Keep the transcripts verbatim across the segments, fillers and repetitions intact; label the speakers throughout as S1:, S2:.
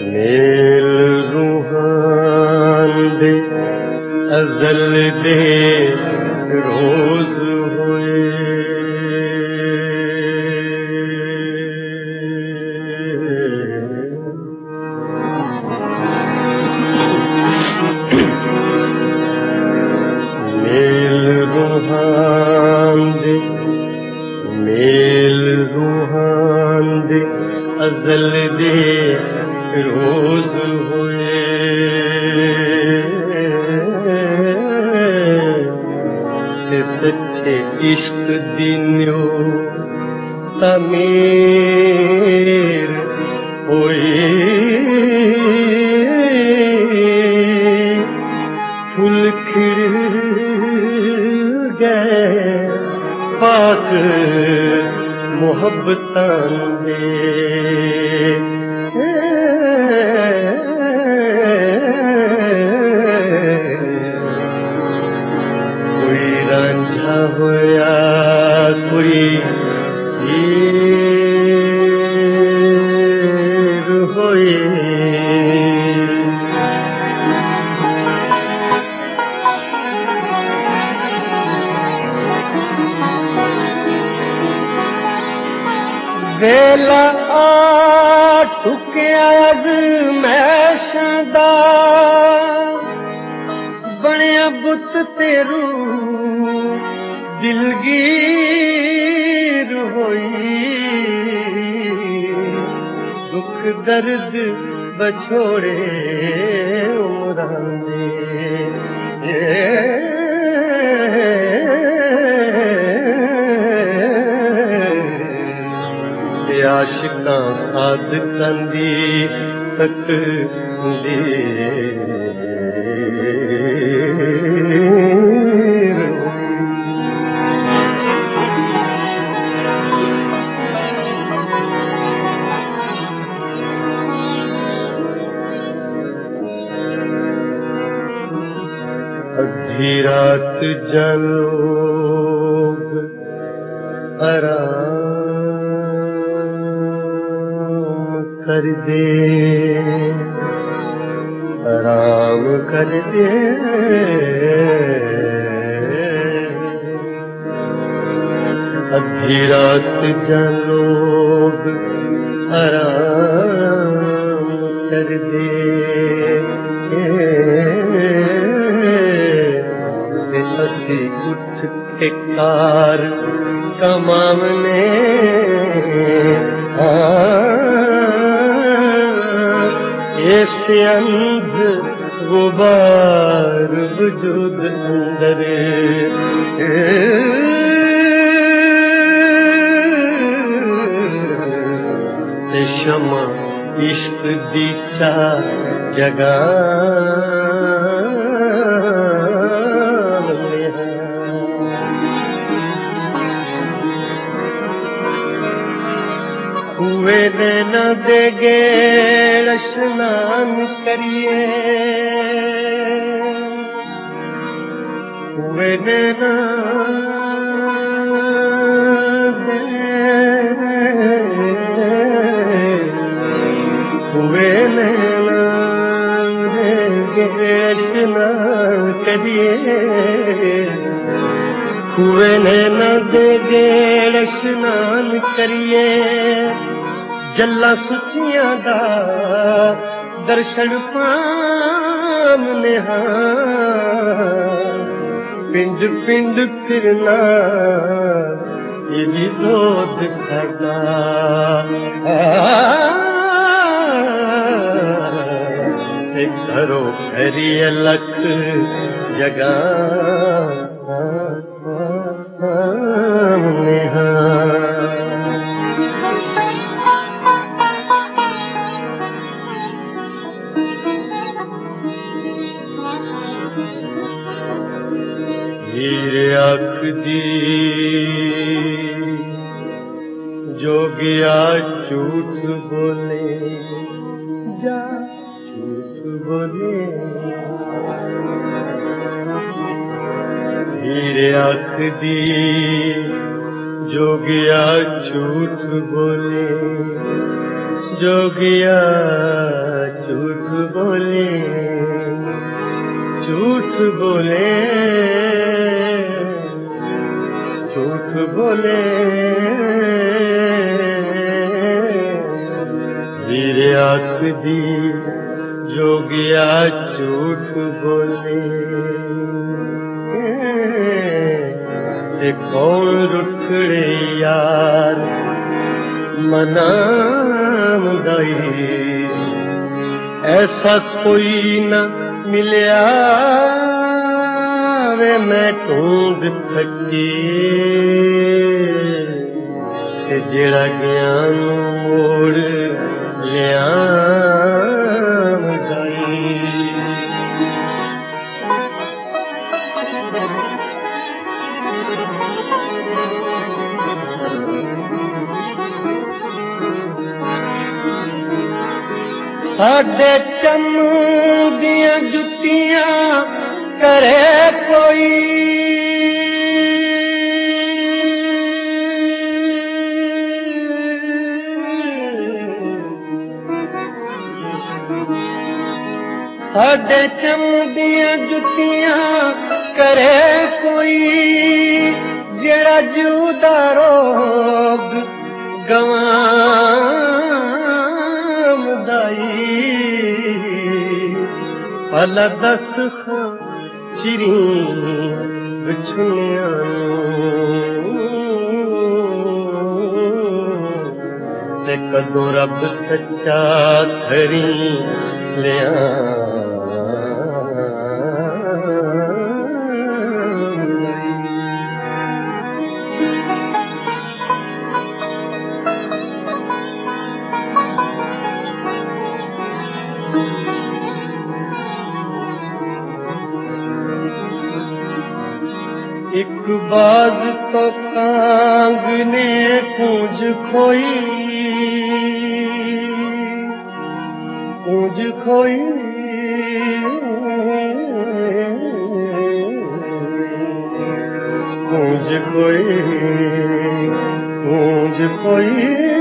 S1: mail रूहान दे अज़ल दे रोज़ होए मेल रूहान दे मेल रूहान दे अज़ल दे रोज़ होए ते सच्चे इश्क दिन्यो तमीर होए फुल खिड़ गए पाक मोहब्बतां दे कोई रांझा होया कोई हीर होए वेला आ टुकिया अज़मैशां दा बनिया बुत तेरू दिलगीर होई दुख दर्द बछोड़े उमरां दे आशिकां सादकां दी तकदीर अद्धी रात जलोग आराम कर दे आराम कर दे अद्धी रात जलोग आराम कर दे ते असी उठ के कार कमावने ऐसे अंध गुबार वजूद अंदर ते शमा इश्क दी चा जगा हुए नैना दे गेड़ स्नान करिए हुए नैना दे हुए नैना दे गेड़ स्नान करिए हुए नैना दे गेड़ स्नान करिए जल्ला सुचियां दा दर्शन पामने पिंड पिंड फिरना ये जोत साडा ते घरो घरी लख जगा हीर आख दी जोगिया झूठ बोले जा झूठ बोले हीर आख दी जोगिया झूठ बोले जोगिया झूठ बोले झूठ बोले झूठ बोले हीरे आख दी जोगिया झूठ बोले ते कौन रुठड़े यार मनामदाई ऐसा कोई न मिलिया वे मैं ढूंढ थकी ते जेड़ा ज्ञान मोड़ लिया साडे चम दियां जुत्तियां करे कोई साडे चम दियां जुत्तियां करे कोई जेड़ा जूदा रोग गवांदाई भला दस खां चिरी बिछुनिया ते कदों रब सच्चा धरी लिया एक बाज तो कांग ने पूंज खोई पूंज खोई पूंज खोई पूंज खोई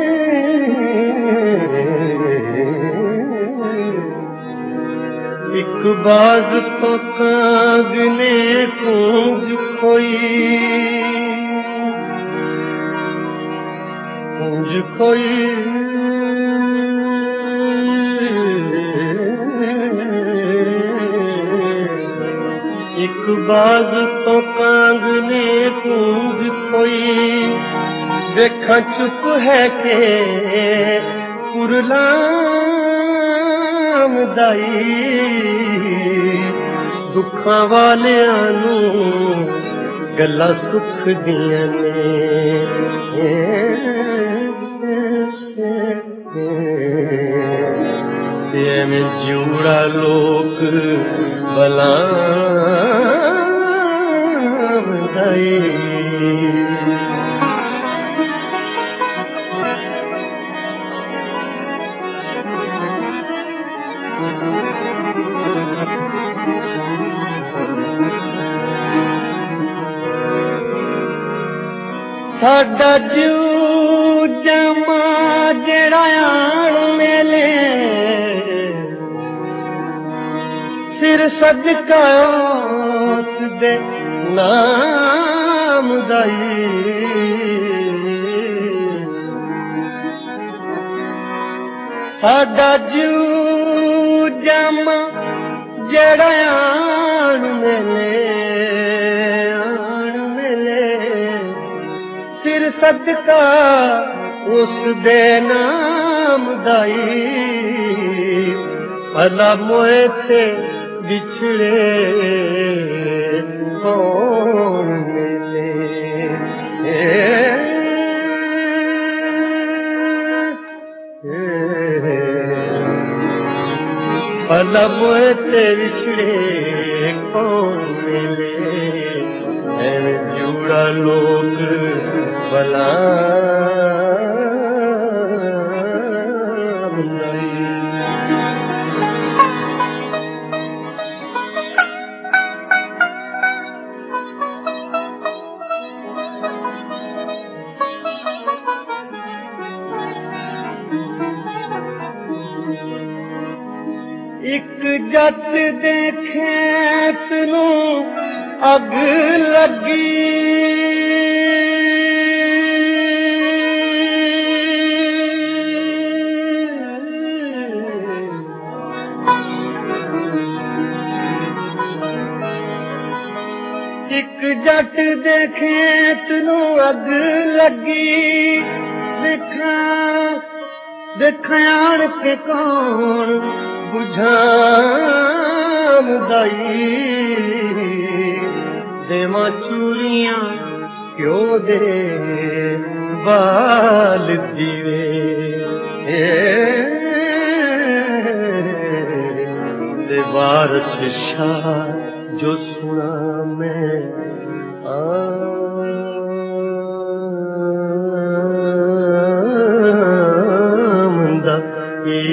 S1: एक बाज तो कांग ने पूंज खोई पूंज खोई एक बाज तो कांग ने पूंज खोई देखा चुप है के कुरलाम दाई दुखां वालियां नू गल्लां सुख दियां ने ते एवें जिउड़ा लोक बलाम दाई साडा जू जमा जेड़ा आण मेले सिर सदका उस दे नाम दाई साडा जू जमा जेड़ा आण मेले आण मेले सिर सदका उस दे नाम दाई भला मोए ते बिछड़े कौन मिले भला मोए ते बिछड़े कौन मिले एवें जुड़ा लोग भला ਇੱਕ ਜੱਟ ਦੇ ਖੇਤ ਨੂੰ ਅੱਗ ਲੱਗੀ ਇੱਕ ਜੱਟ ਦੇ ਖੇਤ ਨੂੰ ਅੱਗ ਲੱਗੀ ਦੇਖਾਂ ਦੇਖਾਂ ਆਣ ਕੇ ਕੌਣ बुझामदाई देवा चूरियां क्यों दे बाल दीवे दे वारस शाह जो सुना मैं आमदा